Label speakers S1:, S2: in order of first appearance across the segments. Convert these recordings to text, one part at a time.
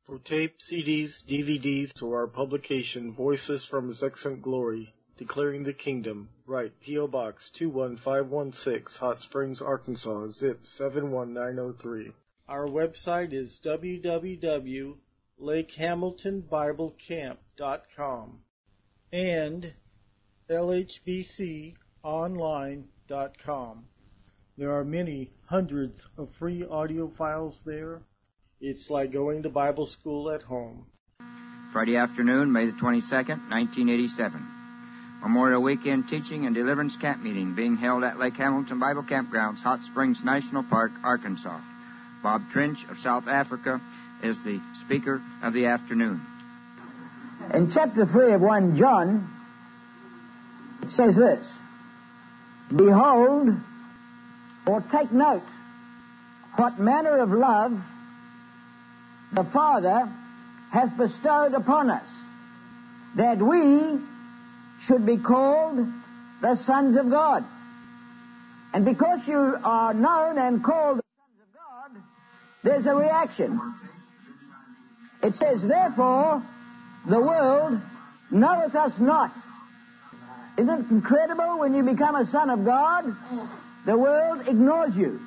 S1: For tape, CDs, DVDs, to our publication, Voices from His Excellent Glory, Declaring the Kingdom, write P.O. Box 21516, Hot Springs, Arkansas, zip 71903. Our website is www.lakehamiltonbiblecamp.com and lhbconline.com. There are many hundreds of free audio files there. It's like going to Bible school at home.
S2: Friday afternoon, May the 22nd, 1987. Memorial Weekend Teaching and Deliverance Camp Meeting being held at Lake Hamilton Bible Campgrounds, Hot Springs National Park, Arkansas. Bob Trench of South Africa is the speaker of the afternoon.
S3: In chapter 3 of 1 John, it says this: Behold, or take note, what manner of love the Father hath bestowed upon us, that we should be called the sons of God. And because you are known and called the sons of God, there's a reaction. It says, therefore, the world knoweth us not. Isn't it incredible when you become a son of God? The world ignores you.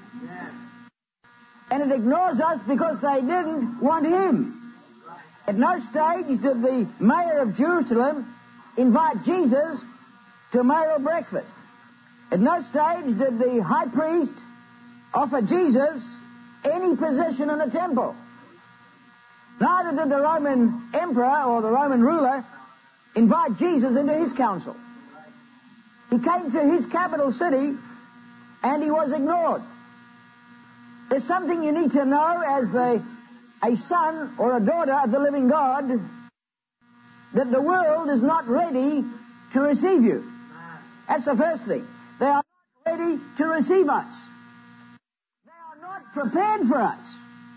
S3: And it ignores us because they didn't want Him. At no stage did the mayor of Jerusalem invite Jesus to mayoral breakfast. At no stage did the high priest offer Jesus any position in the temple. Neither did the Roman emperor or the Roman ruler invite Jesus into his council. He came to his capital city and he was ignored. There's something you need to know as a son or a daughter of the living God, that the world is not ready to receive you. That's the first thing. They are not ready to receive us. They are not prepared for us.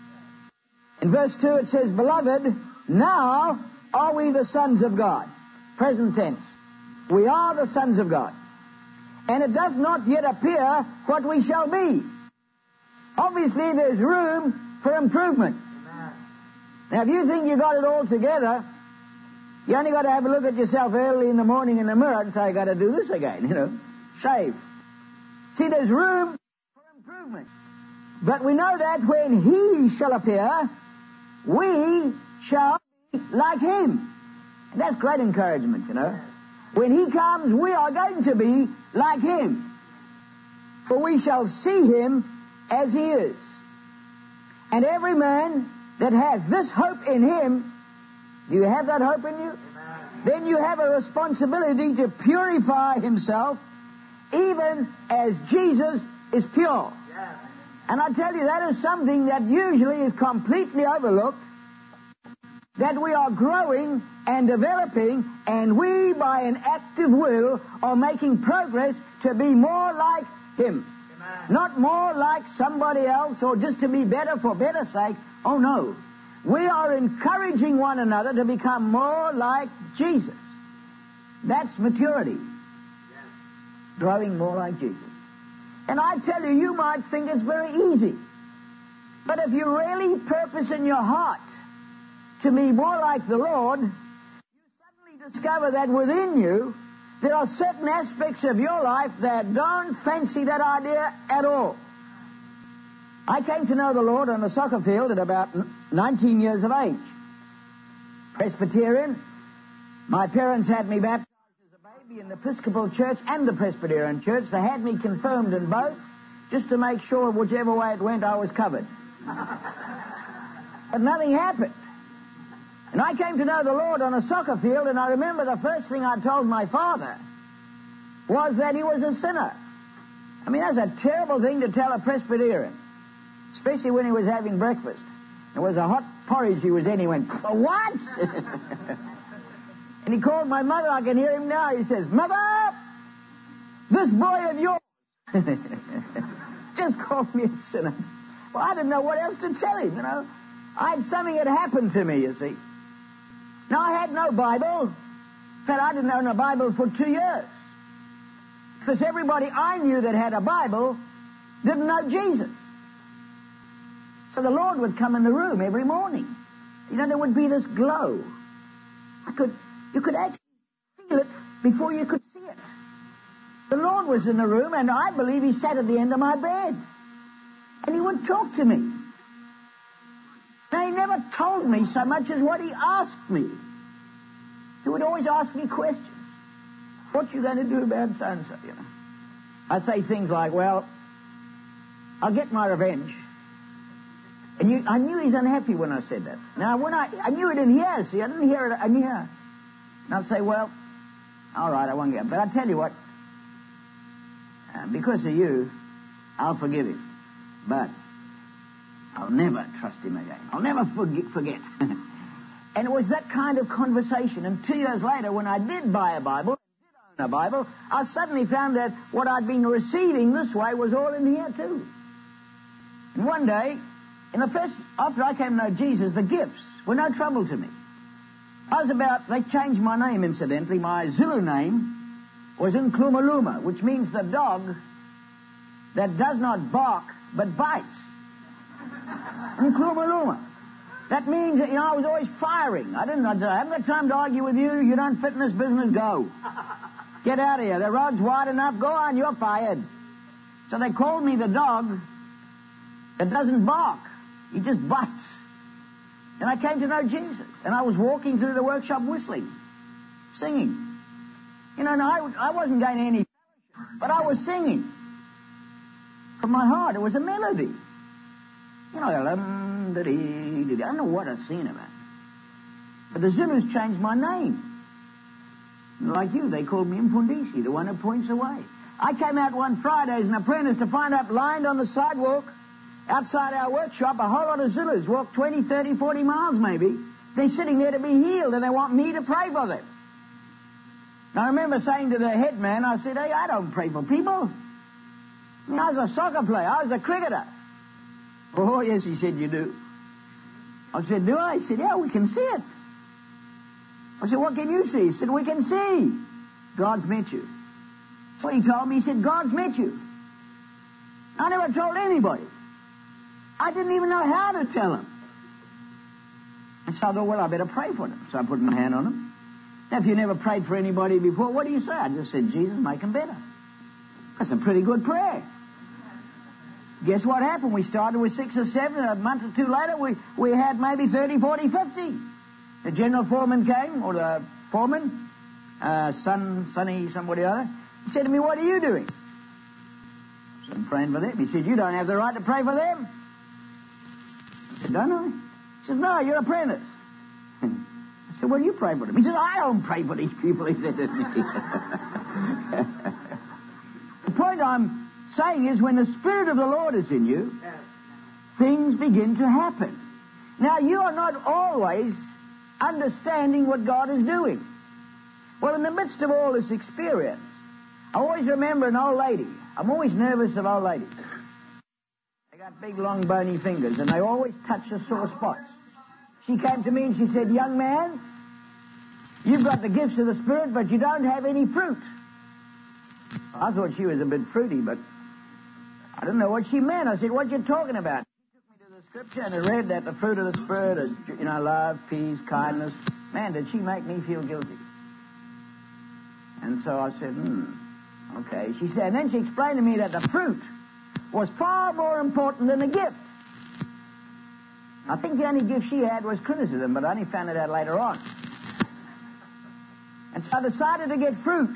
S3: In verse 2 it says, Beloved, now are we the sons of God. Present tense. We are the sons of God. And it does not yet appear what we shall be. Obviously, there's room for improvement. Now, if you think you got it all together, you only got to have a look at yourself early in the morning in the mirror and say, I got to do this again, shave. See, there's room for improvement. But we know that when He shall appear, we shall be like Him. And that's great encouragement, When He comes, we are going to be like Him. For we shall see Him as He is. And every man that has this hope in Him, do you have that hope in you? Amen. Then you have a responsibility to purify himself even as Jesus is pure. Yes. And I tell you, that is something that usually is completely overlooked, that we are growing and developing, and we, by an active will, are making progress to be more like Him. Amen. Not more like somebody else or just to be better for better sake. Oh, no. We are encouraging one another to become more like Jesus. That's maturity. Yes. Growing more like Jesus. And I tell you, you might think it's very easy. But if you really purpose in your heart to be more like the Lord, you suddenly discover that within you there are certain aspects of your life that don't fancy that idea at all. I came to know the Lord on a soccer field at about 19 years of age. Presbyterian. My parents had me baptized as a baby in the Episcopal Church and the Presbyterian Church. They had me confirmed in both, just to make sure whichever way it went I was covered. But nothing happened. And I came to know the Lord on a soccer field, and I remember the first thing I told my father was that he was a sinner. I mean, that's a terrible thing to tell a Presbyterian, especially when he was having breakfast. It was a hot porridge he was in. He went, what? And he called my mother. I can hear him now. He says, Mother, this boy of yours just called me a sinner. Well, I didn't know what else to tell him, something had happened to me, you see. Now, I had no Bible. In fact, I didn't own a Bible for 2 years. Because everybody I knew that had a Bible didn't know Jesus. So the Lord would come in the room every morning. there would be this glow. You could actually feel it before you could see it. The Lord was in the room, and I believe He sat at the end of my bed. And He would talk to me. Now, He never told me so much as what He asked me. He would always ask me questions. What you going to do about so-and-so, you know? I say things like, well, I'll get my revenge. And I knew He's unhappy when I said that. Now, when I knew it in here, see, I didn't hear it in here. And I'd say, well, all right, I won't get it. But I tell you what, because of you, I'll forgive him. But I'll never trust him again. I'll never forget. And it was that kind of conversation. And 2 years later, when I did buy a Bible, a Bible, I suddenly found that what I'd been receiving this way was all in here too. And one day, after I came to know Jesus, the gifts were no trouble to me. They changed my name incidentally. My Zulu name was Nklumaluma, which means the dog that does not bark but bites. Nklumaluma. That means that, I was always firing. I haven't got time to argue with you. You don't fit in this business, go. Get out of here. The road's wide enough. Go on, you're fired. So they called me the dog that doesn't bark. He just bites. And I came to know Jesus. And I was walking through the workshop whistling, singing. And I wasn't going to any fellowship, but I was singing. From my heart, it was a melody. I don't know what I was singing about. But the Zulus changed my name. Like you, they called me Mfundisi, the one who points away. I came out one Friday as an apprentice to find out lined on the sidewalk outside our workshop a whole lot of Zulus, walked 20, 30, 40 miles maybe. They're sitting there to be healed and they want me to pray for them. Now I remember saying to the head man, I said, hey, I don't pray for people. I was a soccer player. I was a cricketer. Oh, yes, he said, you do. I said, do I? He said, yeah, we can see it. I said, what can you see? He said, we can see. God's met you. That's what he told me. He said, God's met you. I never told anybody. I didn't even know how to tell them. And so I thought, well, I better pray for them. So I put my hand on them. Now, if you never prayed for anybody before, what do you say? I just said, Jesus, make them better. That's a pretty good prayer. Guess what happened? We started with 6 or 7. A month or two later, we had maybe 30, 40, 50. The general foreman came, or the foreman, Sonny, somebody or other. He said to me, what are you doing? So I'm praying for them. He said, you don't have the right to pray for them. I said, don't I? He said, no, you're an apprentice. I said, well, you pray for them. He said, I don't pray for these people, he said to me. The point I'm saying is when the Spirit of the Lord is in you, things begin to happen. Now, you are not always understanding what God is doing. Well, in the midst of all this experience, I always remember an old lady. I'm always nervous of old ladies. They got big, long, bony fingers, and they always touch the sore spots. She came to me and she said, young man, you've got the gifts of the Spirit, but you don't have any fruit. I thought she was a bit fruity, but I didn't know what she meant. I said, what are you talking about? She took me to the Scripture and I read that the fruit of the Spirit is, love, peace, kindness. Man, did she make me feel guilty. And so I said, okay. She said, and then she explained to me that the fruit was far more important than the gift. I think the only gift she had was criticism, but I only found it out later on. And so I decided to get fruit.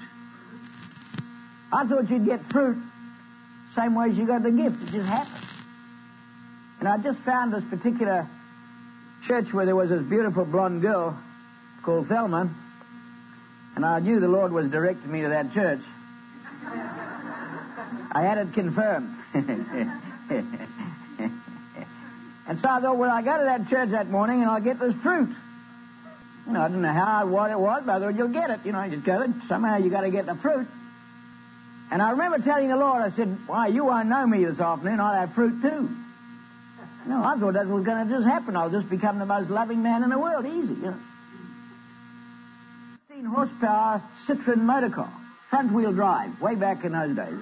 S3: I thought you'd get fruit same way as you got the gift. It just happened. And I just found this particular church where there was this beautiful blonde girl called Thelma, and I knew the Lord was directing me to that church. I had it confirmed. And so I thought, well, I go to that church that morning and I'll get this fruit. I didn't know what it was, but I thought, you'll get it. You just go, somehow you got to get the fruit. And I remember telling the Lord, I said, why, you won't know me this afternoon, I'll have fruit too. I thought that was going to just happen. I'll just become the most loving man in the world, easy, 15 horsepower Citroen motor car, front-wheel drive, way back in those days.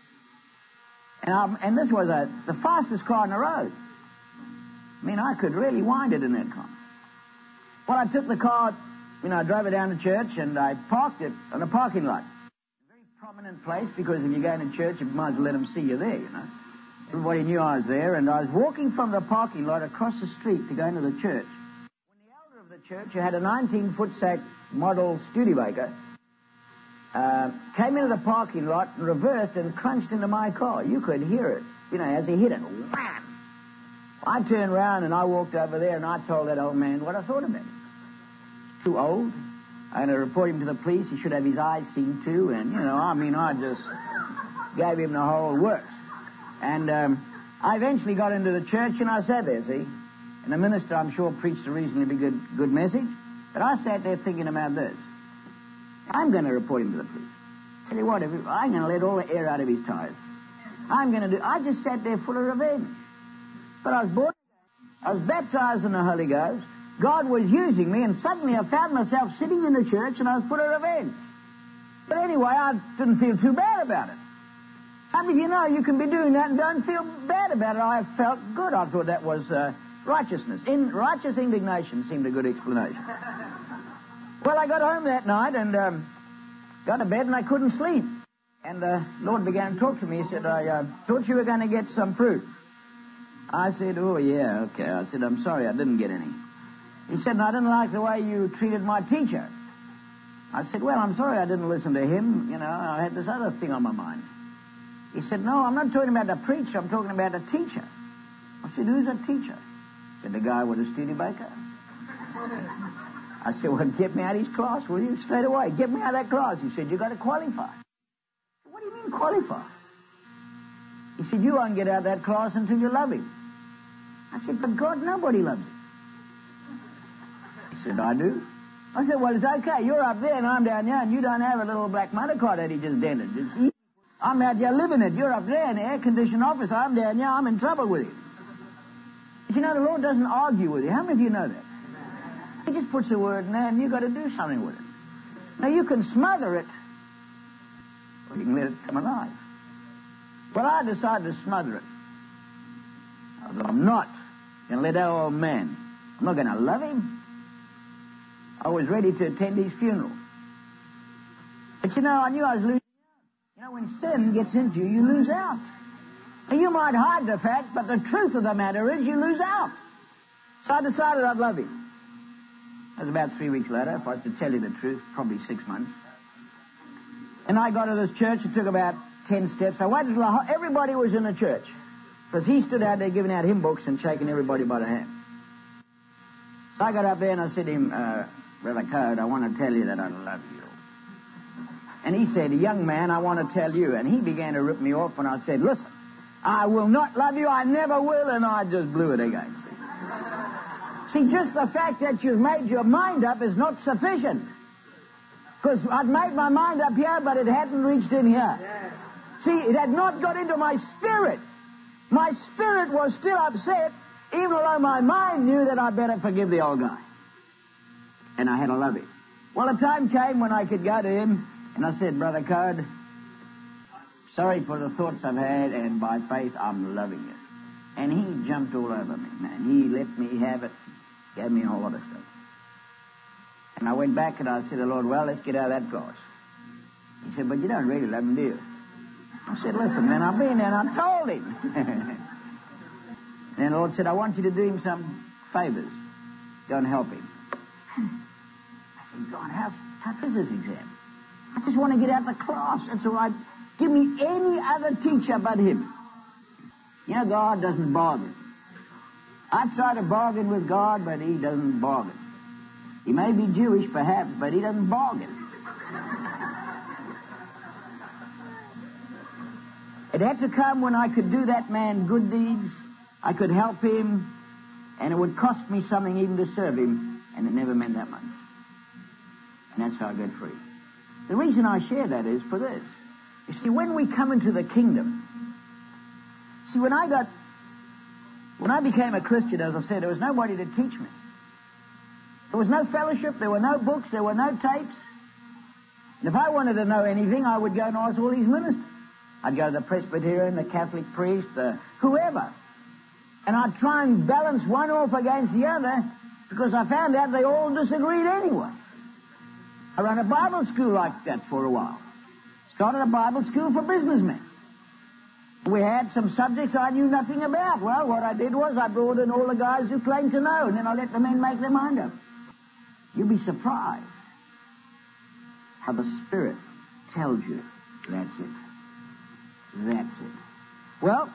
S3: And this was the fastest car on the road. I could really wind it in that car. Well, I took the car, I drove it down to church, and I parked it on a parking lot. A very prominent place, because if you're going to church, you might as well let them see you there, Everybody knew I was there, and I was walking from the parking lot across the street to go into the church. When the elder of the church, who had a 19-foot sack model Studebaker, came into the parking lot and reversed and crunched into my car. You could hear it, as he hit it. Wham! I turned around and I walked over there and I told that old man what I thought of him. Too old. I'm going to report him to the police. He should have his eyes seen too. And, I just gave him the whole works. And I eventually got into the church and I sat there, see. And the minister, I'm sure, preached a reasonably good message. But I sat there thinking about this. I'm going to report him to the police. Tell you what, I'm going to let all the air out of his tires. I just sat there full of revenge. But I was born again. I was baptized in the Holy Ghost. God was using me, and suddenly I found myself sitting in the church, and I was full of revenge. But anyway, I didn't feel too bad about it. How many of you know you can be doing that and don't feel bad about it? I felt good. I thought that was righteousness. Righteous indignation seemed a good explanation. Well, I got home that night and got to bed, and I couldn't sleep. And the Lord began to talk to me. He said, I thought you were going to get some fruit. I said, oh, yeah, okay. I said, I'm sorry, I didn't get any. He said, no, I didn't like the way you treated my teacher. I said, well, I'm sorry I didn't listen to him. I had this other thing on my mind. He said, no, I'm not talking about the preacher. I'm talking about the teacher. I said, who's a teacher? He said, the guy with a Studebaker. I said, well, get me out of his class, will you? Straight away. Get me out of that class. He said, you've got to qualify. What do you mean qualify? He said, you won't get out of that class until you love him. I said, but God, nobody loves him. He said, I do. I said, well, it's okay. You're up there and I'm down here, and you don't have a little black motor car that he just dented. I'm out here living it. You're up there in the air-conditioned office. I'm down here. I'm in trouble with you. But the Lord doesn't argue with you. How many of you know that? He just puts a word in there, and you've got to do something with it. Now, you can smother it, or you can let it come alive. But I decided to smother it. I said, I'm not going to let that old man. I'm not going to love him. I was ready to attend his funeral. But I knew I was losing out. When sin gets into you, you lose out. And you might hide the fact, but the truth of the matter is you lose out. So I decided I'd love him. That was about 3 weeks later, if I was to tell you the truth, probably 6 months. And I got to this church. It took about 10 steps. I waited till everybody was in the church. Because he stood out there giving out hymn books and shaking everybody by the hand. So I got up there and I said to him, Brother Code, I want to tell you that I love you. And he said, young man, I want to tell you. And he began to rip me off, and I said, listen, I will not love you, I never will, and I just blew it again. See, just the fact that you've made your mind up is not sufficient. Because I'd made my mind up here, but it hadn't reached in here. See, it had not got into my spirit. My spirit was still upset, even though my mind knew that I'd better forgive the old guy. And I had to love him. Well, the time came when I could go to him, and I said, Brother Code, sorry for the thoughts I've had, and by faith, I'm loving you. And he jumped all over me, man. He let me have it, gave me a whole lot of stuff. And I went back and I said to the Lord, well, let's get out of that class. He said, but you don't really love him, do you? I said, listen, man, I've been there and I told him. And the Lord said, I want you to do him some favors. Go and help him. I said, God, how tough is this exam? I just want to get out of the class. That's all right. Give me any other teacher but him. God doesn't bargain. I've tried to bargain with God, but he doesn't bargain. He may be Jewish, perhaps, but he doesn't bargain. It had to come when I could do that man good deeds, I could help him, and it would cost me something even to serve him, and it never meant that much. And that's how I got free. The reason I share that is for this. You see, when we come into the kingdom, when I became a Christian, as I said, there was nobody to teach me. There was no fellowship, there were no books, there were no tapes. And if I wanted to know anything, I would go and ask all these ministers. I'd go to the Presbyterian, the Catholic priest, whoever. And I'd try and balance one off against the other, because I found out they all disagreed anyway. I ran a Bible school like that for a while. Started a Bible school for businessmen. We had some subjects I knew nothing about. Well, what I did was I brought in all the guys who claimed to know, and then I let the men make their mind up. You'll be surprised how the Spirit tells you that's it. That's it. Well,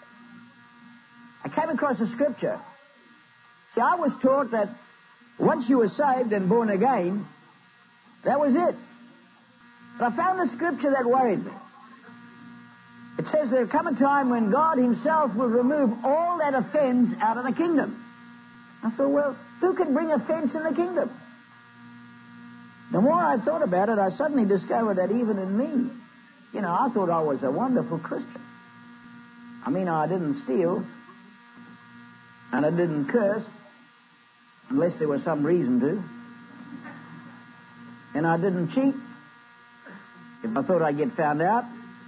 S3: I came across a scripture. See, I was taught that once you were saved and born again, that was it. But I found a scripture that worried me. It says there'll come a time when God himself will remove all that offends out of the kingdom. I thought, well, who can bring offense in the kingdom? The more I thought about it, I suddenly discovered that even in me, I thought I was a wonderful Christian. I mean, I didn't steal, and I didn't curse, unless there was some reason to. And I didn't cheat, if I thought I'd get found out.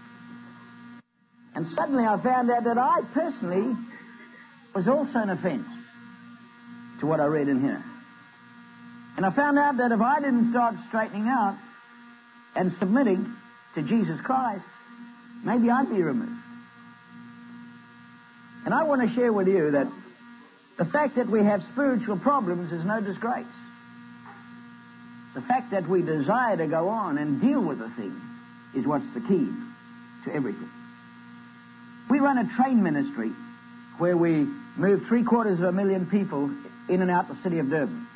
S3: And suddenly I found out that I personally was also an offense to what I read in here. And I found out that if I didn't start straightening out and submitting to Jesus Christ, maybe I'd be removed. And I want to share with you that the fact that we have spiritual problems is no disgrace. The fact that we desire to go on and deal with the thing is what's the key to everything. We run a train ministry where we move 750,000 people in and out the city of Durban.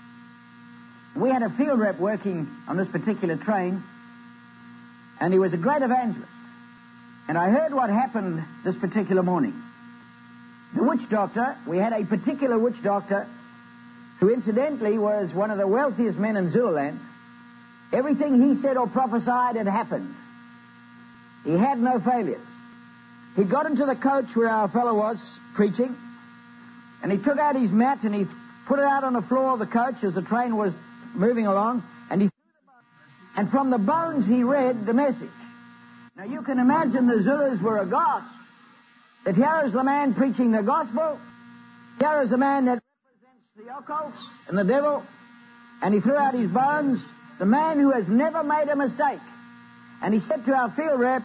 S3: We had a field rep working on this particular train, and he was a great evangelist. And I heard what happened this particular morning. The witch doctor, we had a particular witch doctor who incidentally was one of the wealthiest men in Zululand. Everything he said or prophesied had happened. He had no failures. He got into the coach where our fellow was preaching, and he took out his mat and he put it out on the floor of the coach as the train was moving along, and he threw the bones. And from the bones he read the message. Now you can imagine the Zulus were aghast that here is the man preaching the gospel, here is the man that represents the occult and the devil, and he threw out his bones, the man who has never made a mistake. And he said to our field rep,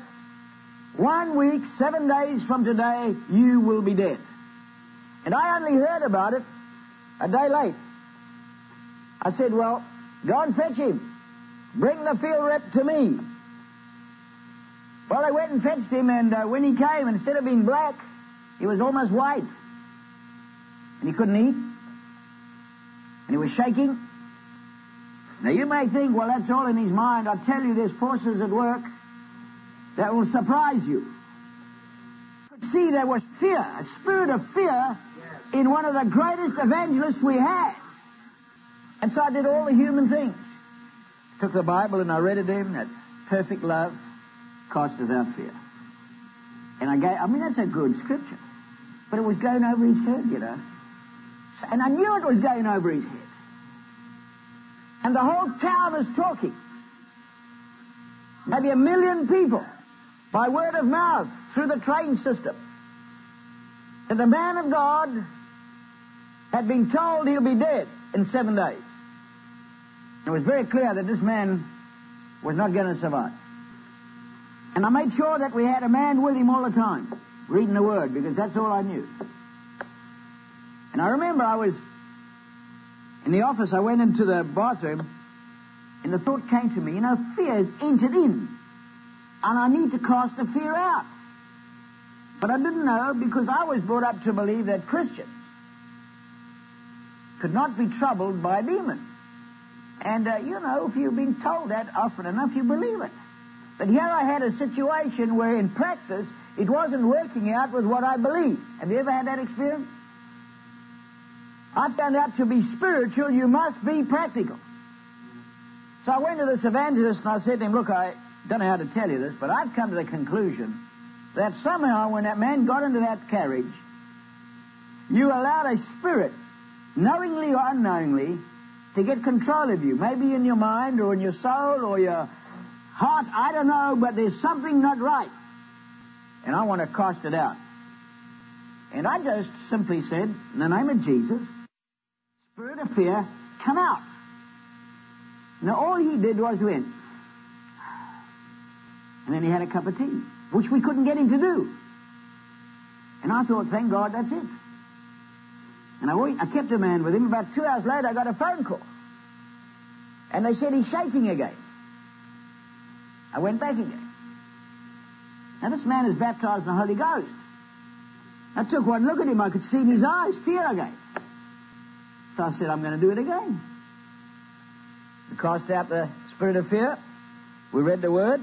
S3: 1 week, 7 days from today, you will be dead. And I only heard about it a day late. I said, well, go and fetch him. Bring the field rep to me. Well, I went and fetched him, and when he came, instead of being black, he was almost white. And he couldn't eat. And he was shaking. Now, you may think, well, that's all in his mind. I tell you, there's forces at work that will surprise you. You could see there was fear, a spirit of fear in one of the greatest evangelists we had. And so I did all the human things. Took the Bible and I read it to him, that perfect love casteth out fear. And that's a good scripture. But it was going over his head, And I knew it was going over his head. And the whole town was talking. Maybe 1 million people, by word of mouth, through the train system, that the man of God had been told he'll be dead in 7 days. It was very clear that this man was not going to survive. And I made sure that we had a man with him all the time, reading the Word, because that's all I knew. And I remember I was in the office, I went into the bathroom, and the thought came to me, fear has entered in, and I need to cast the fear out. But I didn't know, because I was brought up to believe that Christians could not be troubled by a demon. And, if you've been told that often enough, you believe it. But here I had a situation where in practice it wasn't working out with what I believed. Have you ever had that experience? I found out to be spiritual, you must be practical. So I went to this evangelist and I said to him, look, I don't know how to tell you this, but I've come to the conclusion that somehow when that man got into that carriage, you allowed a spirit, knowingly or unknowingly, to get control of you. Maybe in your mind or in your soul or your heart, I don't know, but there's something not right. And I want to cast it out. And I just simply said, in the name of Jesus, spirit of fear come out. Now all he did was win. And then he had a cup of tea, which we couldn't get him to do. And I thought, thank God, that's it. And I kept a man with him. About 2 hours later, I got a phone call. And they said he's shaking again. I went back again. Now this man is baptized in the Holy Ghost. I took one look at him. I could see in his eyes fear again. So I said, I'm going to do it again. We cast out the spirit of fear. We read the word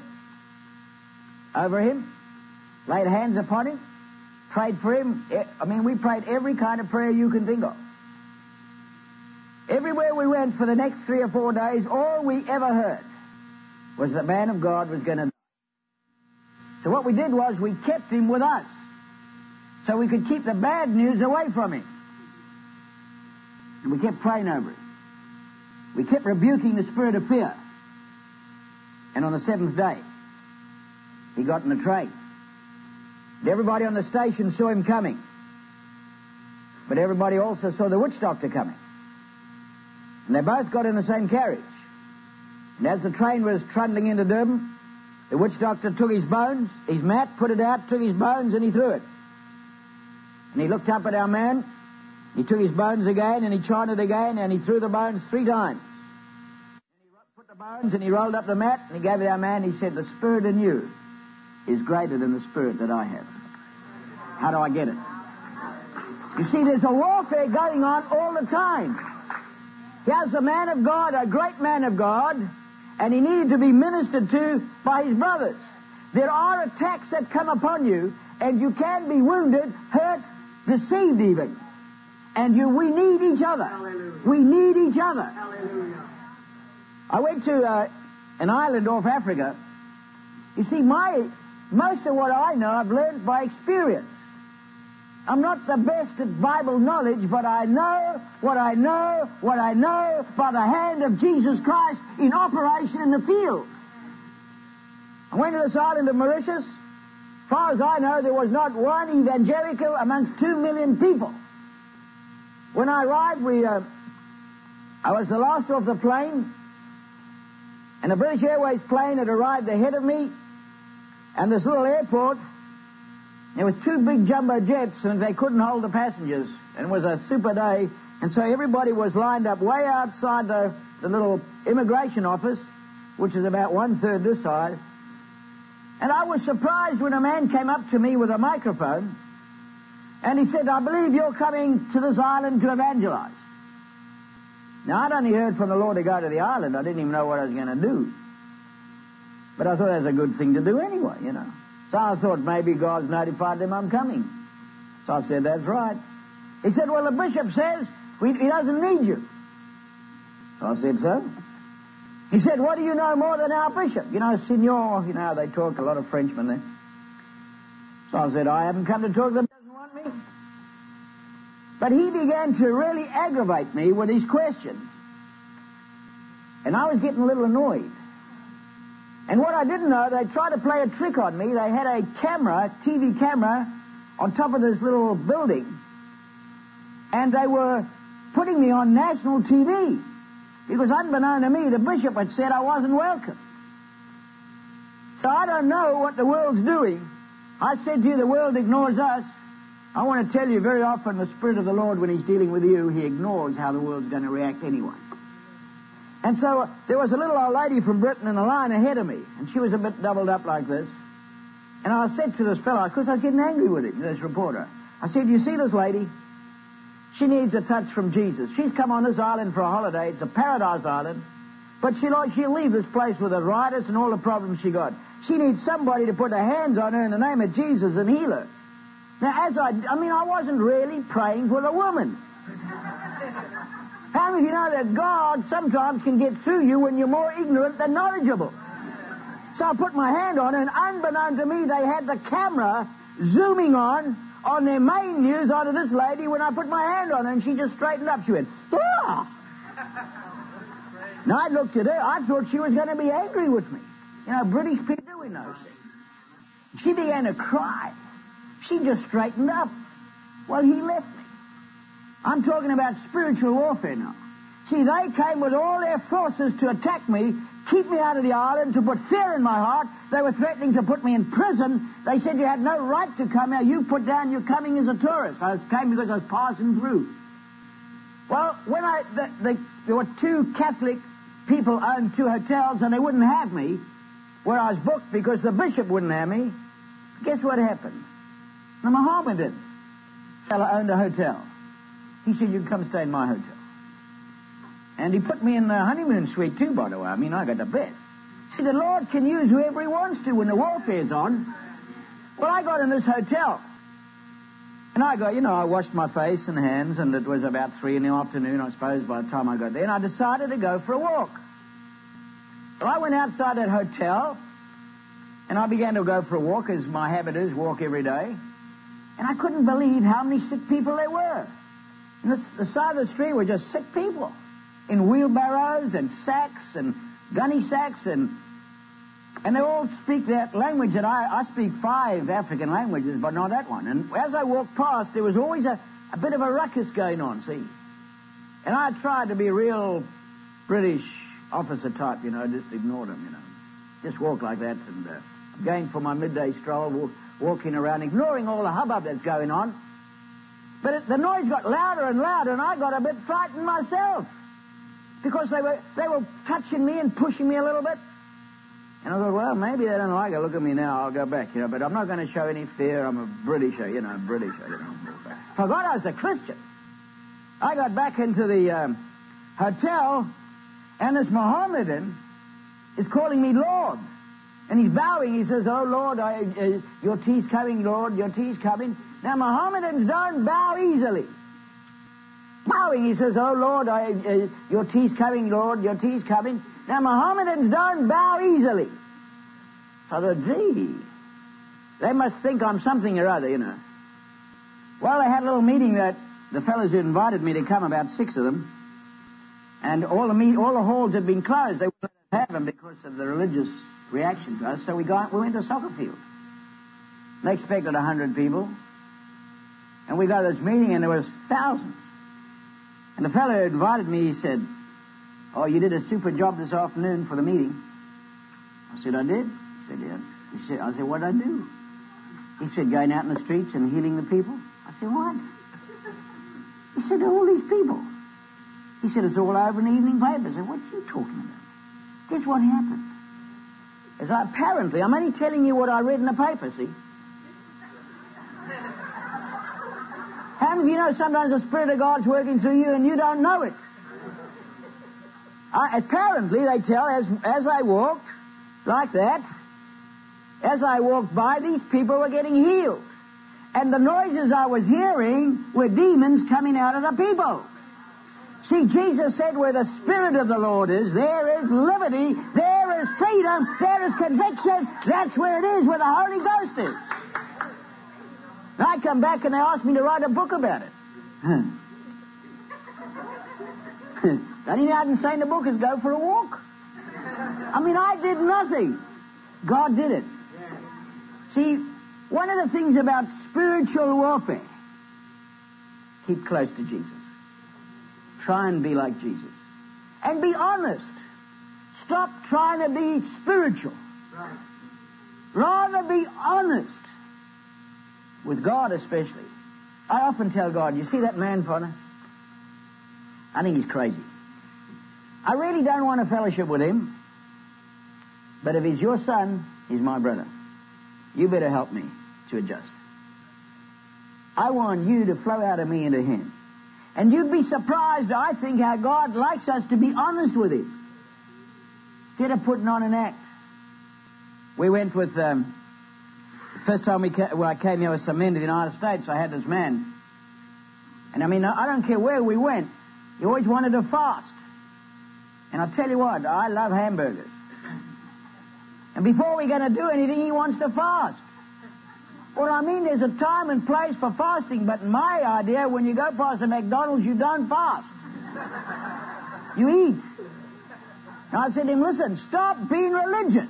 S3: over him, laid hands upon him, prayed for him. We prayed every kind of prayer you can think of. Everywhere we went for the next 3 or 4 days, all we ever heard was the man of God was going to die. So what we did was we kept him with us so we could keep the bad news away from him. And we kept praying over him. We kept rebuking the spirit of fear. And on the 7th day, he got in the train. And everybody on the station saw him coming. But everybody also saw the witch doctor coming. And they both got in the same carriage. And as the train was trundling into Durban, the witch doctor took his bones, his mat, put it out, took his bones, and he threw it. And he looked up at our man. He took his bones again, and he chanted again, and he threw the bones 3 times. And he put the bones, and he rolled up the mat, and he gave it to our man. He said, the spirit in you is greater than the spirit that I have. How do I get it? You see, there's a warfare going on all the time. Here's a man of God, a great man of God, and he needed to be ministered to by his brothers. There are attacks that come upon you, and you can be wounded, hurt, deceived even. And we need each other. Hallelujah. We need each other. Hallelujah. I went to an island off Africa. You see, most of what I know I've learned by experience. I'm not the best at Bible knowledge, but I know what I know by the hand of Jesus Christ in operation in the field. I went to this island of Mauritius. As far as I know, there was not one evangelical amongst 2 million people. When I arrived, I was the last off the plane, and the British Airways plane had arrived ahead of me, and this little airport, there was 2 big jumbo jets, and they couldn't hold the passengers, and it was a super day, and so everybody was lined up way outside the little immigration office, which is about 1/3 this side, and I was surprised when a man came up to me with a microphone, and he said, I believe you're coming to this island to evangelize. Now, I'd only heard from the Lord to go to the island. I didn't even know what I was going to do. But I thought that was a good thing to do anyway, you know. So I thought maybe God's notified them I'm coming. So I said, that's right. He said, well, the bishop says he doesn't need you. So I said, so? He said, what do you know more than our bishop? You know, Signor, you know how they talk, a lot of Frenchmen there. So I said, I haven't come to talk to them. Me. But he began to really aggravate me with his questions. And I was getting a little annoyed. And what I didn't know, they tried to play a trick on me. They had a camera, TV camera, on top of this little building. And they were putting me on national TV. Because unbeknown to me, the bishop had said I wasn't welcome. So I don't know what the world's doing. I said to you, the world ignores us. I want to tell you, very often the Spirit of the Lord, when He's dealing with you, He ignores how the world's going to react anyway. And so there was a little old lady from Britain in the line ahead of me, and she was a bit doubled up like this. And I said to this fellow, because I was getting angry with him, this reporter, I said, you see this lady? She needs a touch from Jesus. She's come on this island for a holiday. It's a paradise island. But she'll leave this place with arthritis and all the problems she got. She needs somebody to put their hands on her in the name of Jesus and heal her. Now, I wasn't really praying for the woman. How many of you know that God sometimes can get through you when you're more ignorant than knowledgeable? So I put my hand on her, and unbeknown to me, they had the camera zooming on their main news onto this lady when I put my hand on her, and she just straightened up. She went, ah! Now, I looked at her. I thought she was going to be angry with me. You know, British people doing those things. She began to cry. She just straightened up. Well, he left me. I'm talking about spiritual warfare now. See, they came with all their forces to attack me, keep me out of the island, to put fear in my heart. They were threatening to put me in prison. They said you had no right to come here. You put down you're coming as a tourist. I came because I was passing through. Well, when there were 2 Catholic people owned 2 hotels, and they wouldn't have me where I was booked because the bishop wouldn't have me. Guess what happened? The Mohammedan fellow owned a hotel. He said, you can come stay in my hotel. And he put me in the honeymoon suite too, by the way. I mean, I got the bed. See, the Lord can use whoever he wants to when the warfare's on. Well, I got in this hotel. And I washed my face and hands, and it was about 3 in the afternoon, I suppose, by the time I got there. And I decided to go for a walk. Well, I went outside that hotel, and I began to go for a walk, as my habit is, walk every day. And I couldn't believe how many sick people there were. And the side of the street were just sick people. In wheelbarrows and sacks and gunny sacks, and they all speak that language that I speak 5 African languages, but not that one. And as I walked past, there was always a bit of a ruckus going on, see. And I tried to be a real British officer type, just ignore them, Just walk like that, and going for my midday stroll, walking around, ignoring all the hubbub that's going on. But the noise got louder and louder, and I got a bit frightened myself. Because they were touching me and pushing me a little bit. And I thought, well, maybe they don't like it. Look at me now. I'll go back, but I'm not going to show any fear. I'm a Britisher, Forgot I was a Christian. I got back into the hotel, and this Mohammedan is calling me Lord. And he's bowing. He says, oh, Lord, your tea's coming, Lord, your tea's coming. Now, Mohammedans don't bow easily. Bowing, he says, oh, Lord, your tea's coming, Lord, your tea's coming. Now, Mohammedans don't bow easily. So I thought, gee, they must think I'm something or other, Well, they had a little meeting that the fellows who invited me to come, about 6 of them, and all the halls had been closed. They wouldn't let us have them because of the religious reaction to us. So we went to a soccer field. They expected 100 people. And we got to this meeting, and there was thousands. And the fellow who invited me, he said, oh, you did a super job this afternoon for the meeting. I said, I did? He said, yeah. I said, what did I do? He said, going out in the streets and healing the people. I said, what? He said, all these people. He said, it's all over in the evening paper. I said, what are you talking about? Guess what happened? I'm only telling you what I read in the paper, see? How many of you know sometimes the Spirit of God's working through you and you don't know it? Apparently, they tell, as I walked, like that, as I walked by, these people were getting healed. And the noises I was hearing were demons coming out of the people. See, Jesus said, where the Spirit of the Lord is, there is liberty, there is freedom, there is conviction. That's where it is, where the Holy Ghost is. And I come back and they asked me to write a book about it. The only thing I can say in the book is go for a walk. I mean, I did nothing. God did it. See, one of the things about spiritual warfare, keep close to Jesus. Try and be like Jesus. And be honest. Stop trying to be spiritual. Rather be honest. With God especially. I often tell God, you see that man, Father? I think he's crazy. I really don't want a fellowship with him. But if he's your son, he's my brother. You better help me to adjust. I want you to flow out of me into him. And you'd be surprised, I think, how God likes us to be honest with him. Instead of putting on an act. We went with... First time I came here with some men to the United States, I had this man. And I mean, I don't care where we went. He always wanted to fast. And I'll tell you what, I love hamburgers. And before we're going to do anything, he wants to fast. Well, I mean, there's a time and place for fasting, but in my idea, when you go past a McDonald's, you don't fast. You eat. And I said to him, listen, stop being religious.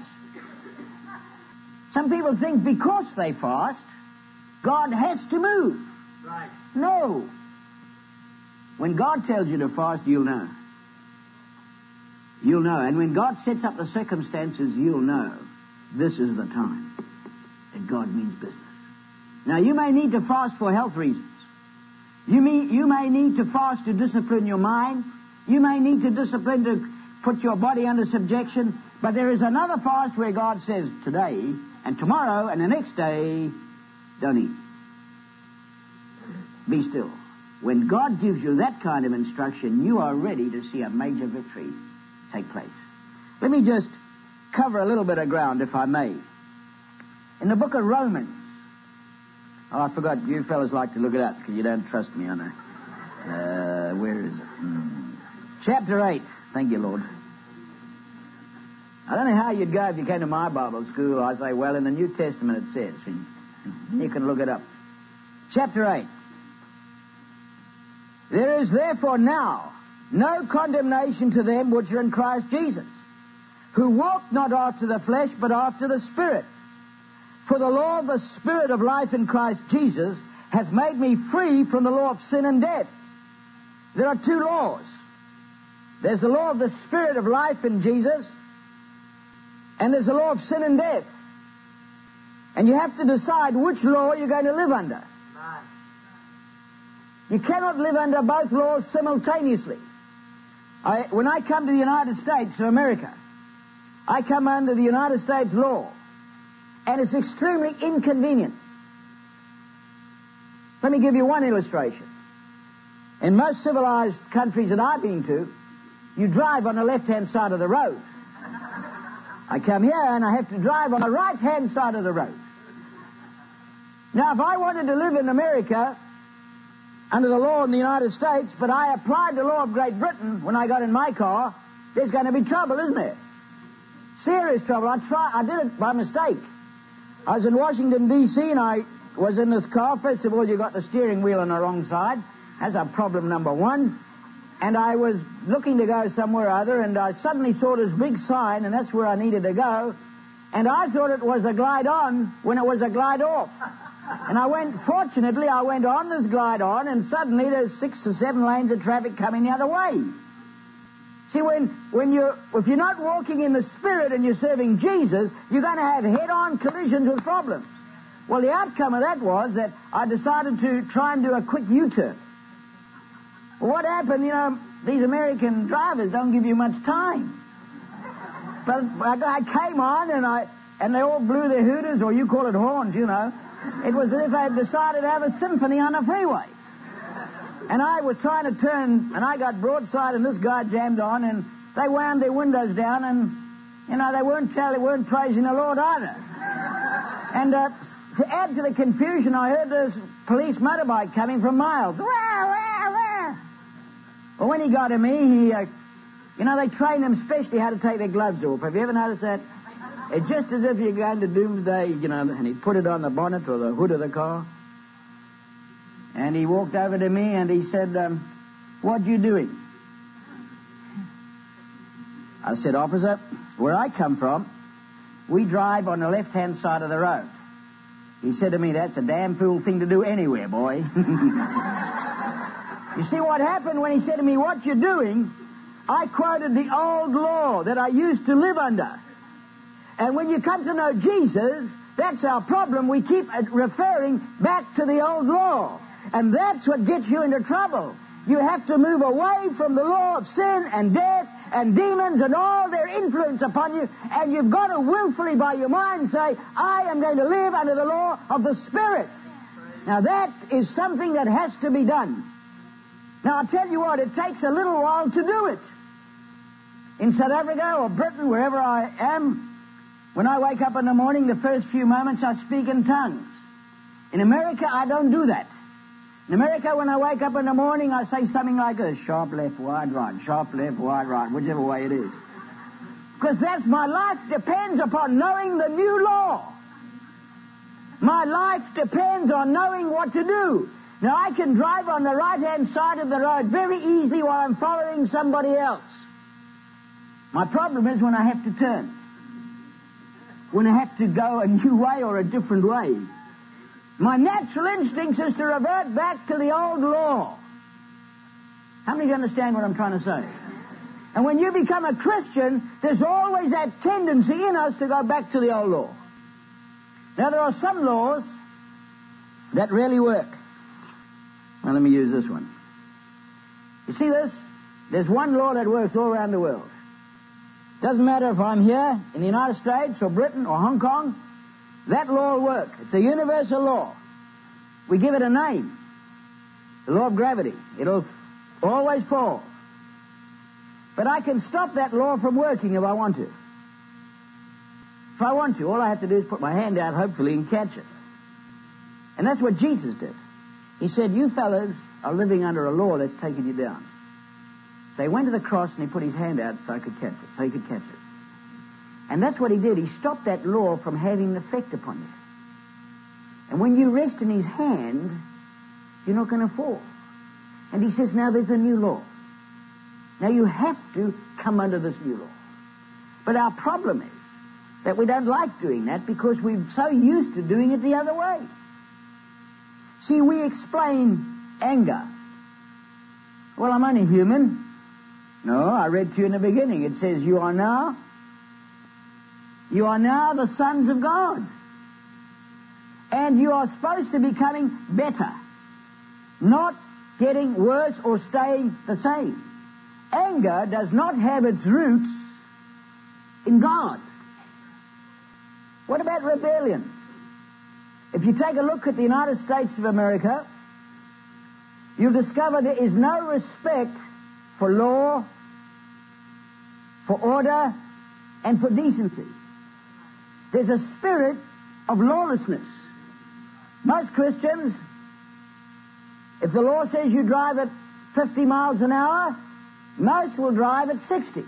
S3: Some people think because they fast, God has to move. Right. No. When God tells you to fast, you'll know. You'll know. And when God sets up the circumstances, you'll know this is the time that God means business. Now, you may need to fast for health reasons. You may need to fast to discipline your mind. You may need to discipline to put your body under subjection. But there is another fast where God says today and tomorrow and the next day, don't eat. Be still. When God gives you that kind of instruction, you are ready to see a major victory take place. Let me just cover a little bit of ground, if I may. In the book of Romans, I forgot, you fellas like to look it up because you don't trust me, I know. Where is it? Chapter 8. Thank you, Lord. I don't know how you'd go if you came to my Bible school. I say, well, in the New Testament it says. You can look it up. Chapter 8. There is therefore now no condemnation to them which are in Christ Jesus, who walk not after the flesh, but after the Spirit. For the law of the Spirit of life in Christ Jesus hath made me free from the law of sin and death. There are two laws. There's the law of the Spirit of life in Jesus, and there's the law of sin and death. And you have to decide which law you're going to live under. You cannot live under both laws simultaneously. When I come to the United States of America, I come under the United States law, and it's extremely inconvenient. Let me give you one illustration. In most civilized countries that I've been to, you drive on the left-hand side of the road. I come here and I have to drive on the right-hand side of the road. Now, if I wanted to live in America under the law in the United States, but I applied the law of Great Britain when I got in my car, there's going to be trouble, isn't there? Serious trouble. I did it by mistake. I was in Washington, D.C., and I was in this car. First of all, you got the steering wheel on the wrong side. That's a problem number one. And I was looking to go somewhere or other, and I suddenly saw this big sign, and that's where I needed to go. And I thought it was a glide on when it was a glide off. And fortunately, I went on this glide on, and suddenly there's 6 or 7 lanes of traffic coming the other way. See, if you're not walking in the Spirit and you're serving Jesus, you're going to have head-on collisions with problems. Well, the outcome of that was that I decided to try and do a quick U-turn. Well, what happened, these American drivers don't give you much time. But I came on, and they all blew their hooters, or you call it horns, It was as if they had decided to have a symphony on the freeway. And I was trying to turn, and I got broadside, and this guy jammed on, and they wound their windows down, and, they weren't praising the Lord either. And to add to the confusion, I heard this police motorbike coming from miles. Wah, wah, wah. Well, when he got to me, they train them specially how to take their gloves off. Have you ever noticed that? It's just as if you're going to doomsday, and he put it on the bonnet or the hood of the car. And he walked over to me and he said, what you doing? I said, officer, where I come from, we drive on the left-hand side of the road. He said to me, that's a damn fool thing to do anywhere, boy. You see what happened when he said to me, what you doing? I quoted the old law that I used to live under. And when you come to know Jesus, that's our problem. We keep referring back to the old law. And that's what gets you into trouble. You have to move away from the law of sin and death and demons and all their influence upon you. And you've got to willfully by your mind say, I am going to live under the law of the Spirit. Now that is something that has to be done. Now I'll tell you what, it takes a little while to do it. In South Africa or Britain, wherever I am, when I wake up in the morning, the first few moments I speak in tongues. In America, I don't do that. In America, when I wake up in the morning, I say something like this, sharp left, wide right, sharp left, wide right, whichever way it is. Because that's my life depends upon knowing the new law. My life depends on knowing what to do. Now, I can drive on the right-hand side of the road very easily while I'm following somebody else. My problem is when I have to turn. When I have to go a new way or a different way. My natural instinct is to revert back to the old law. How many of you understand what I'm trying to say? And when you become a Christian, there's always that tendency in us to go back to the old law. Now, there are some laws that really work. Well, let me use this one. You see this? There's one law that works all around the world. Doesn't matter if I'm here in the United States or Britain or Hong Kong, that law will work. It's a universal law. We give it a name. The law of gravity. It'll always fall. But I can stop that law from working if I want to. If I want to, all I have to do is put my hand out, hopefully, and catch it. And that's what Jesus did. He said, you fellas are living under a law that's taking you down. So he went to the cross and he put his hand out so he could catch it. And that's what he did. He stopped that law from having an effect upon you. And when you rest in his hand, you're not going to fall. And he says, now there's a new law. Now you have to come under this new law. But our problem is that we don't like doing that because we're so used to doing it the other way. See, we explain anger. Well, I'm only human. No, I read to you in the beginning. It says, you are now the sons of God. And you are supposed to be becoming better. Not getting worse or staying the same. Anger does not have its roots in God. What about rebellion? If you take a look at the United States of America, you'll discover there is no respect for law, for order, and for decency. There's a spirit of lawlessness. Most Christians, if the law says you drive at 50 miles an hour, most will drive at 60.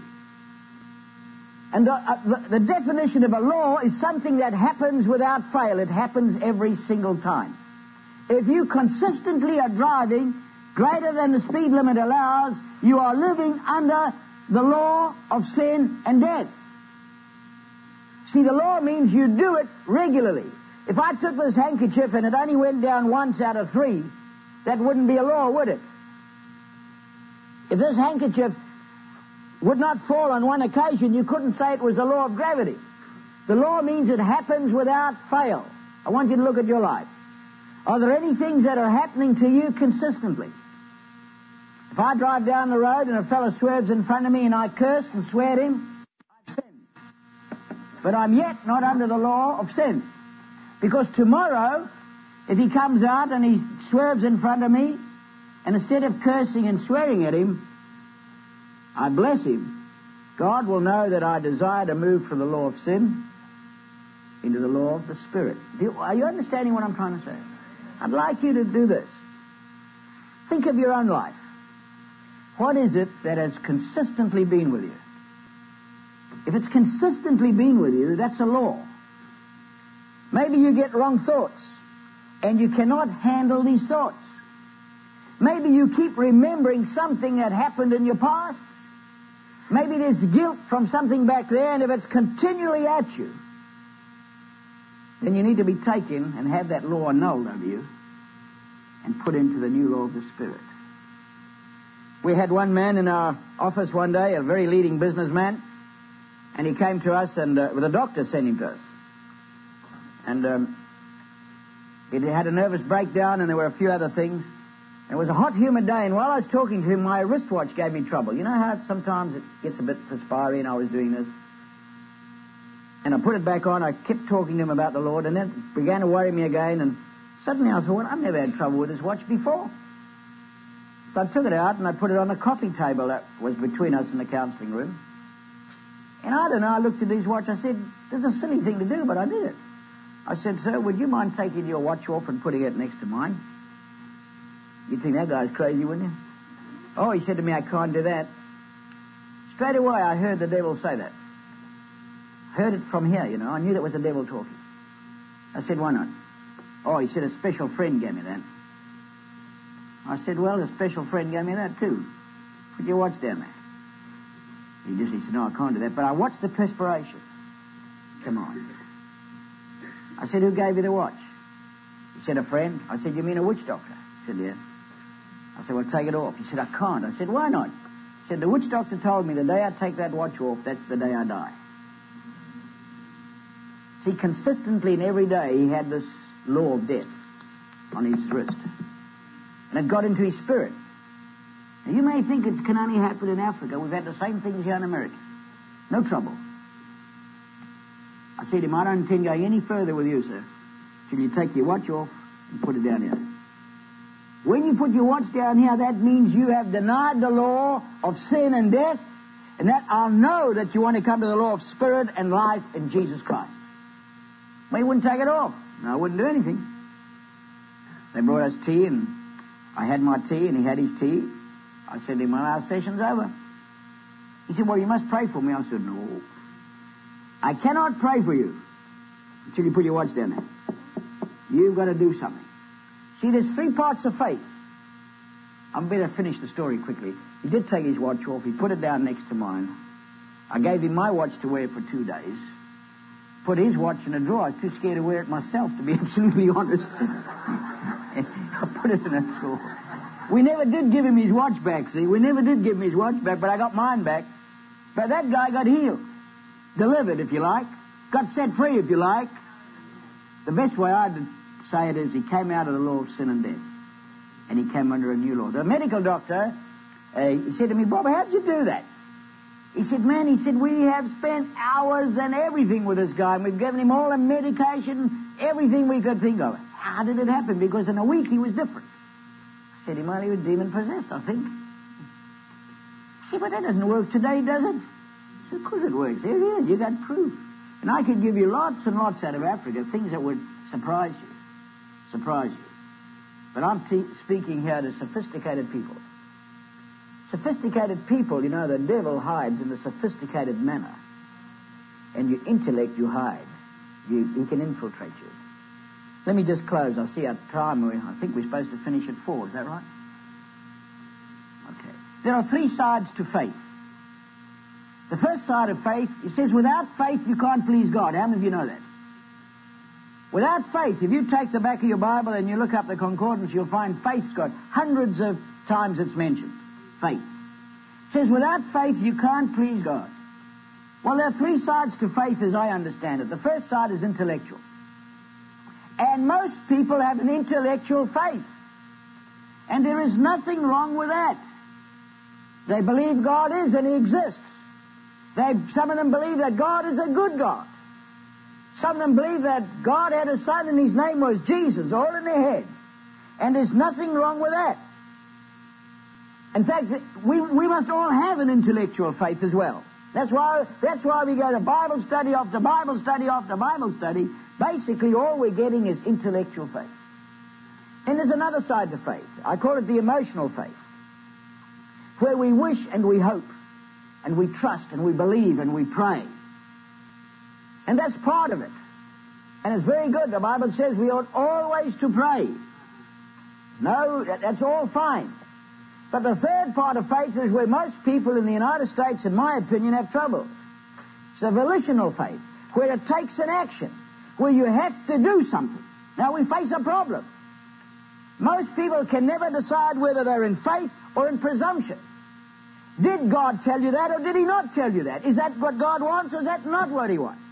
S3: And the definition of a law is something that happens without fail. It happens every single time. If you consistently are driving greater than the speed limit allows, you are living under the law of sin and death. See, the law means you do it regularly. If I took this handkerchief and it only went down once out of 3, that wouldn't be a law, would it? If this handkerchief would not fall on one occasion, you couldn't say it was the law of gravity. The law means it happens without fail. I want you to look at your life. Are there any things that are happening to you consistently? If I drive down the road and a fellow swerves in front of me and I curse and swear at him, I've sinned. But I'm yet not under the law of sin. Because tomorrow, if he comes out and he swerves in front of me, and instead of cursing and swearing at him, I bless him, God will know that I desire to move from the law of sin into the law of the Spirit. Are you understanding what I'm trying to say? I'd like you to do this. Think of your own life. What is it that has consistently been with you? If it's consistently been with you, that's a law. Maybe you get wrong thoughts, and you cannot handle these thoughts. Maybe you keep remembering something that happened in your past. Maybe there's guilt from something back there, and if it's continually at you, then you need to be taken and have that law annulled over you and put into the new law of the Spirit. We had one man in our office one day, a very leading businessman, and he came to us, and the doctor sent him to us. And he had a nervous breakdown, and there were a few other things. It was a hot, humid day, and while I was talking to him, my wristwatch gave me trouble. You know how sometimes it gets a bit perspiry, and I was doing this? And I put it back on. I kept talking to him about the Lord, and then it began to worry me again, and suddenly I thought, well, I've never had trouble with this watch before. So I took it out, and I put it on the coffee table that was between us in the counseling room. And I don't know, I looked at his watch. I said, this is a silly thing to do, but I did it. I said, sir, would you mind taking your watch off and putting it next to mine? You'd think that guy's crazy, wouldn't you? Oh, he said to me, I can't do that. Straight away, I heard the devil say that. Heard it from here, you know. I knew that was the devil talking. I said, why not? Oh, he said, a special friend gave me that. I said, well, a special friend gave me that too. Put your watch down there. He said, no, I can't do that. But I watched the perspiration. Come on. I said, who gave you the watch? He said, a friend. I said, you mean a witch doctor? He said, yeah. I said, well, take it off. He said, I can't. I said, why not? He said, the witch doctor told me the day I take that watch off, that's the day I die. See, consistently and every day he had this law of death on his wrist. And it got into his spirit. Now, you may think it can only happen in Africa. We've had the same things here in America. No trouble. I said to him, I don't intend going any further with you, sir, till you take your watch off and put it down here. When you put your watch down here, that means you have denied the law of sin and death, and that I'll know that you want to come to the law of spirit and life in Jesus Christ. But he wouldn't take it off. No, I wouldn't do anything. They brought us tea, and I had my tea, and he had his tea. I said to him, well, our session's over. He said, well, you must pray for me. I said, no. I cannot pray for you until you put your watch down there. You've got to do something. See, there's 3 parts of faith. I'm better finish the story quickly. He did take his watch off. He put it down next to mine. I gave him my watch to wear for 2 days. Put his watch in a drawer. I was too scared to wear it myself, to be absolutely honest. I put it in a drawer. We never did give him his watch back, see. We never did give him his watch back, but I got mine back. But that guy got healed. Delivered, if you like. Got set free, if you like. The best way I'd say it is he came out of the law of sin and death. And he came under a new law. The medical doctor, he said to me, Bob, how'd you do that? He said, man, we have spent hours and everything with this guy, and we've given him all the medication, everything we could think of. How did it happen? Because in a week he was different. I said, well, he was demon-possessed, I think. I said, but that doesn't work today, does it? I said, of course it works. Here it is. You got proof. And I could give you lots and lots out of Africa, things that would surprise you. Surprise you. But I'm speaking here to sophisticated people. Sophisticated people, you know, the devil hides in a sophisticated manner. And your intellect you hide. He can infiltrate you. Let me just close. I see our time. I think we're supposed to finish at 4. Is that right? Okay. There are 3 sides to faith. The first side of faith, it says, without faith you can't please God. How many of you know that? Without faith, if you take the back of your Bible and you look up the concordance, you'll find faith's got hundreds of times it's mentioned. Faith. It says, without faith you can't please God. Well, there are 3 sides to faith as I understand it. The first side is intellectual. And most people have an intellectual faith. And there is nothing wrong with that. They believe God is and He exists. Some of them believe that God is a good God. Some of them believe that God had a son and His name was Jesus, all in their head. And there's nothing wrong with that. In fact, we must all have an intellectual faith as well. That's why we go to Bible study after Bible study after Bible study. Basically, all we're getting is intellectual faith. And there's another side to faith. I call it the emotional faith, where we wish and we hope, and we trust and we believe and we pray. And that's part of it. And it's very good. The Bible says we ought always to pray. No, that's all fine. But the third part of faith is where most people in the United States, in my opinion, have trouble. It's the volitional faith, where it takes an action, where you have to do something. Now, we face a problem. Most people can never decide whether they're in faith or in presumption. Did God tell you that or did He not tell you that? Is that what God wants or is that not what He wants?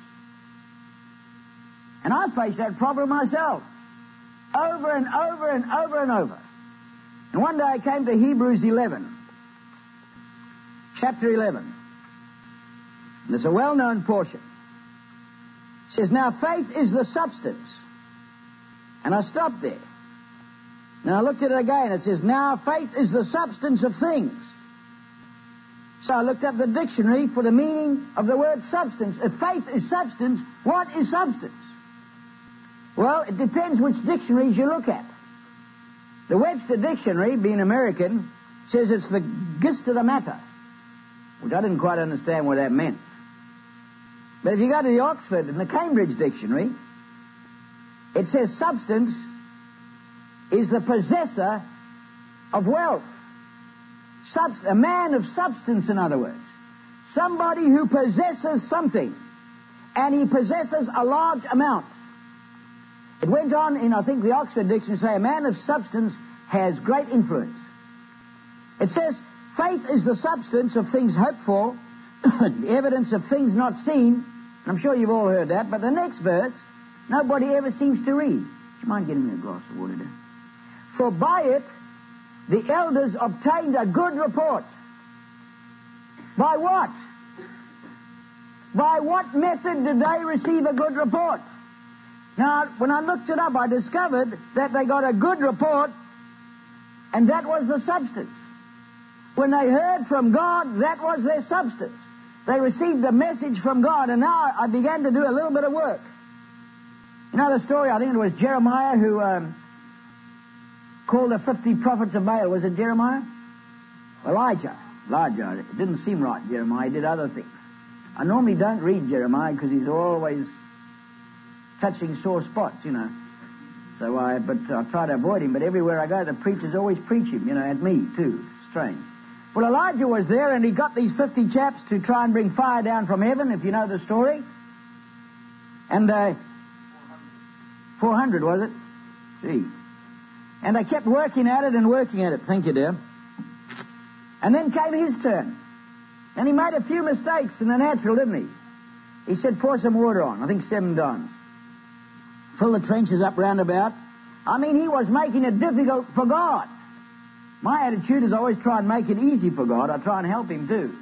S3: And I faced that problem myself, over and over and over and over. And one day I came to Hebrews 11, chapter 11. And it's a well-known portion. It says, now faith is the substance. And I stopped there. Now I looked at it again. It says, now faith is the substance of things. So I looked up the dictionary for the meaning of the word substance. If faith is substance, what is substance? Well, it depends which dictionaries you look at. The Webster Dictionary, being American, says it's the gist of the matter, which I didn't quite understand what that meant. But if you go to the Oxford and the Cambridge Dictionary, it says substance is the possessor of wealth. A man of substance, in other words. Somebody who possesses something, and he possesses a large amount. It went on in, I think, the Oxford Dictionary, say a man of substance has great influence. It says, faith is the substance of things hoped for, the evidence of things not seen. I'm sure you've all heard that, but the next verse, nobody ever seems to read. Do you mind getting me a glass of water, dear? For by it, the elders obtained a good report. By what? By what method did they receive a good report? Now, when I looked it up, I discovered that they got a good report, and that was the substance. When they heard from God, that was their substance. They received a message from God, and now I began to do a little bit of work. You know the story, I think it was Jeremiah who called the 50 prophets of Baal. Was it Jeremiah? Elijah. It didn't seem right, Jeremiah. He did other things. I normally don't read Jeremiah because he's always touching sore spots, you know. So I try to avoid him. But everywhere I go, the preachers always preach him, you know, at me too. Strange. Well, Elijah was there, and he got these 50 chaps to try and bring fire down from heaven, if you know the story. And 400, was it? Gee. And they kept working at it. Thank you, dear. And then came his turn. And he made a few mistakes in the natural, didn't he? He said, pour some water on. I think 7 tons. Fill the trenches up round about. I mean, he was making it difficult for God. My attitude is always try and make it easy for God. I try and help him too.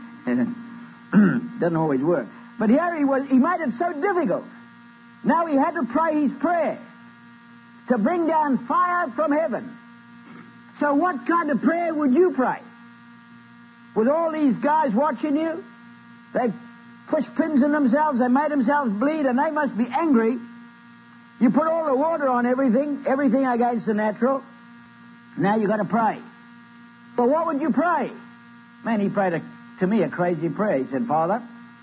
S3: Doesn't always work. But here he made it so difficult. Now he had to pray his prayer to bring down fire from heaven. So what kind of prayer would you pray? With all these guys watching you, they pushed pins in themselves, they made themselves bleed, and they must be angry. You put all the water on everything against the natural. Now you've got to pray. But what would you pray? Man, he prayed to me a crazy prayer. He said, Father,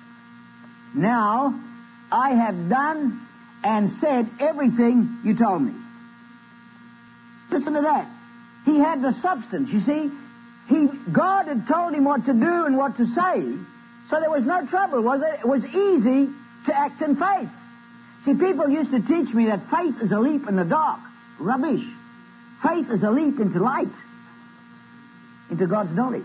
S3: now I have done and said everything you told me. Listen to that. He had the substance, you see. God had told him what to do and what to say, so there was no trouble, was it? It was easy to act in faith. See, people used to teach me that faith is a leap in the dark. Rubbish. Faith is a leap into light, into God's knowledge.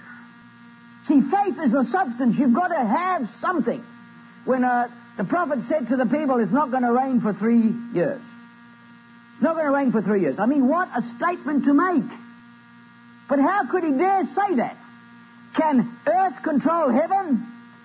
S3: See, faith is a substance. You've got to have something. When the prophet said to the people, it's not going to rain for 3 years. It's not going to rain for 3 years. I mean, what a statement to make. But how could he dare say that? Can earth control heaven?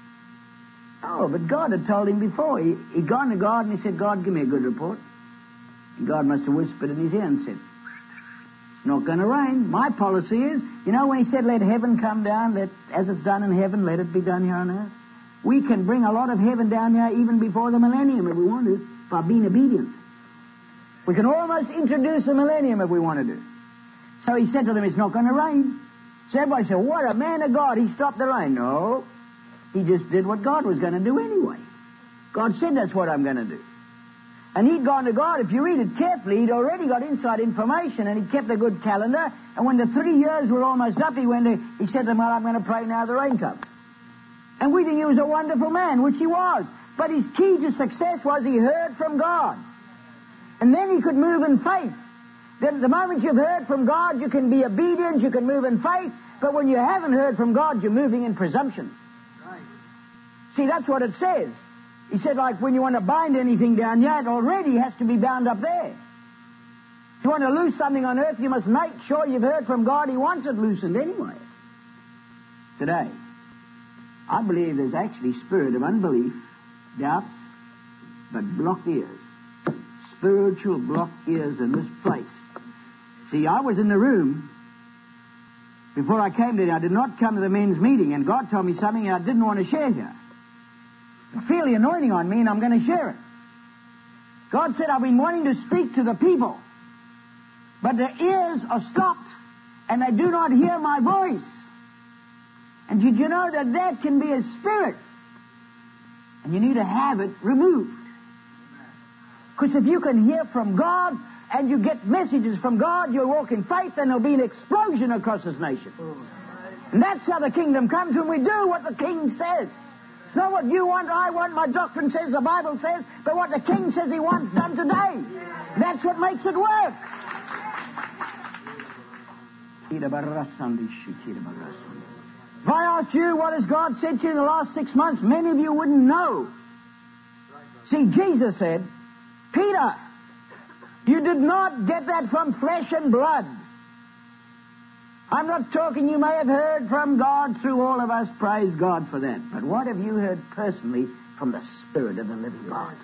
S3: Oh, but God had told him before. He'd gone to God and he said, God, give me a good report. And God must have whispered in his ear and said, it's not going to rain. My policy is, you know, when he said, let heaven come down, as it's done in heaven, let it be done here on earth. We can bring a lot of heaven down here even before the millennium if we want to, by being obedient. We can almost introduce the millennium if we want to do. So he said to them, it's not going to rain. So everybody said, what a man of God, he stopped the rain. No, he just did what God was going to do anyway. God said that's what I'm going to do. And he'd gone to God. If you read it carefully, he'd already got inside information, and he kept a good calendar. And when the 3 years were almost up, he said to them, well, I'm going to pray now the rain comes. And we think he was a wonderful man, which he was. But his key to success was he heard from God. And then he could move in faith. Then the moment you've heard from God, you can be obedient, you can move in faith. But when you haven't heard from God, you're moving in presumption. Right. See, that's what it says. He said, like, when you want to bind anything down here, it already has to be bound up there. If you want to loose something on earth, you must make sure you've heard from God. He wants it loosened anyway. Today, I believe there's actually spirit of unbelief, doubts, but blocked ears. Spiritual blocked ears in this place. See, I was in the room before I came today. I did not come to the men's meeting, and God told me something I didn't want to share here. I feel the anointing on me, and I'm going to share it. God said, I've been wanting to speak to the people, but their ears are stopped, and they do not hear my voice. And did you know that that can be a spirit? And you need to have it removed. Because if you can hear from God and you get messages from God, you'll walk in faith, and there'll be an explosion across this nation. And that's how the kingdom comes, when we do what the king says. Not what you want, I want, my doctrine says, the Bible says, but what the king says he wants done today. That's what makes it work. If I asked you what has God said to you in the last 6 months, many of you wouldn't know. See, Jesus said, Peter, you did not get that from flesh and blood. I'm not talking you may have heard from God through all of us. Praise God for that. But what have you heard personally from the Spirit of the living God?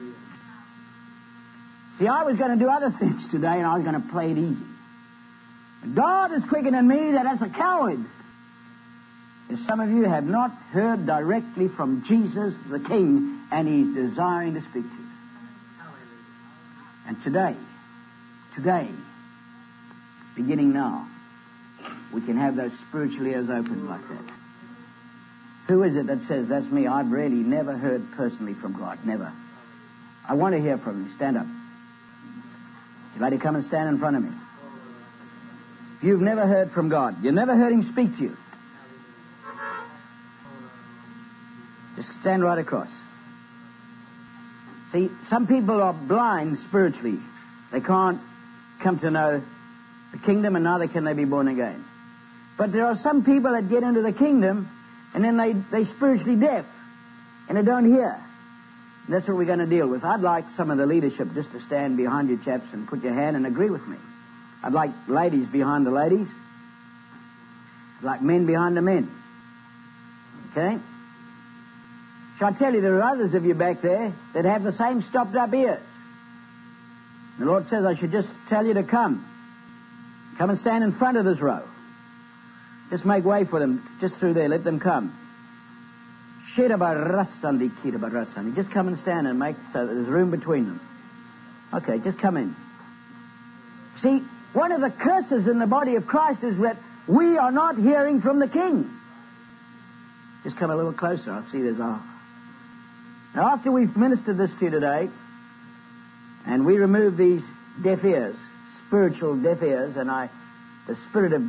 S3: See, I was going to do other things today, and I was going to play it easy. God is quickening me that as a coward, as some of you have not heard directly from Jesus the King, and He's desiring to speak to you. And today, beginning now, we can have those spiritual ears open like that. Who is it that says, that's me, I've really never heard personally from God, never. I want to hear from you. Stand up. You'd like to come and stand in front of me. If you've never heard from God, you've never heard Him speak to you, just stand right across. See, some people are blind spiritually. They can't come to know the kingdom, and neither can they be born again. But there are some people that get into the kingdom, and then they're spiritually deaf, and they don't hear. And that's what we're going to deal with. I'd like some of the leadership just to stand behind you chaps and put your hand and agree with me. I'd like ladies behind the ladies. I'd like men behind the men. Okay? Shall I tell you, there are others of you back there that have the same stopped up ears. The Lord says I should just tell you to come. Come and stand in front of this row. Just make way for them, just through there. Let them come. Just come and stand and make so that there's room between them. Okay, just come in. See, one of the curses in the body of Christ is that we are not hearing from the King. Just come a little closer. I see there's a... Now, after we've ministered this to you today, and we remove these deaf ears, spiritual deaf ears, and the spirit of...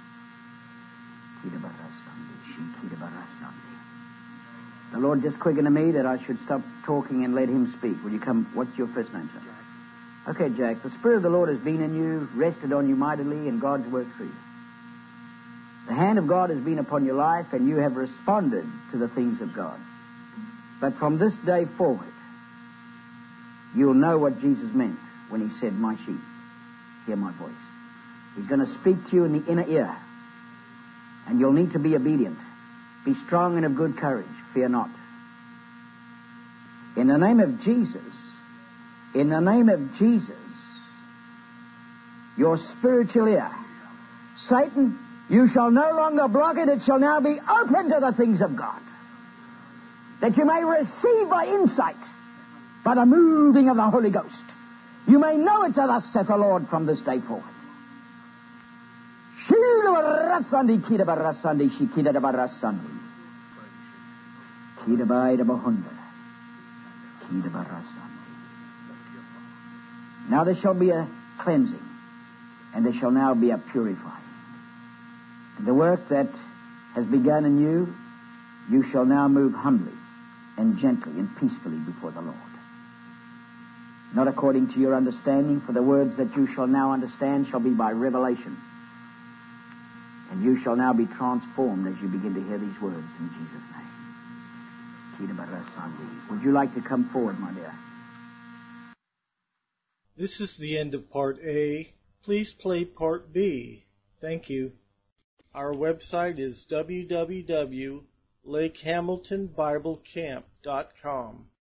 S3: The Lord just quickened to me that I should stop talking and let Him speak. Will you come? What's your first name, sir? Okay, Jack. The Spirit of the Lord has been in you, rested on you mightily, and God's worked through you. The hand of God has been upon your life, and you have responded to the things of God. But from this day forward, you'll know what Jesus meant when He said, my sheep, hear my voice. He's going to speak to you in the inner ear, and you'll need to be obedient. Be strong and of good courage. Fear not. In the name of Jesus, your spiritual ear, Satan, you shall no longer block it. It shall now be open to the things of God, that you may receive by insight, by the moving of the Holy Ghost. You may know it, thus saith the Lord, from this day forward. Now there shall be a cleansing, and there shall now be a purifying. And the work that has begun in you, you shall now move humbly and gently and peacefully before the Lord. Not according to your understanding, for the words that you shall now understand shall be by revelation. And you shall now be transformed as you begin to hear these words in Jesus' name. Would you like to come forward, my dear?
S1: This is the end of Part A. Please play Part B. Thank you. Our website is www.lakehamiltonbiblecamp.com.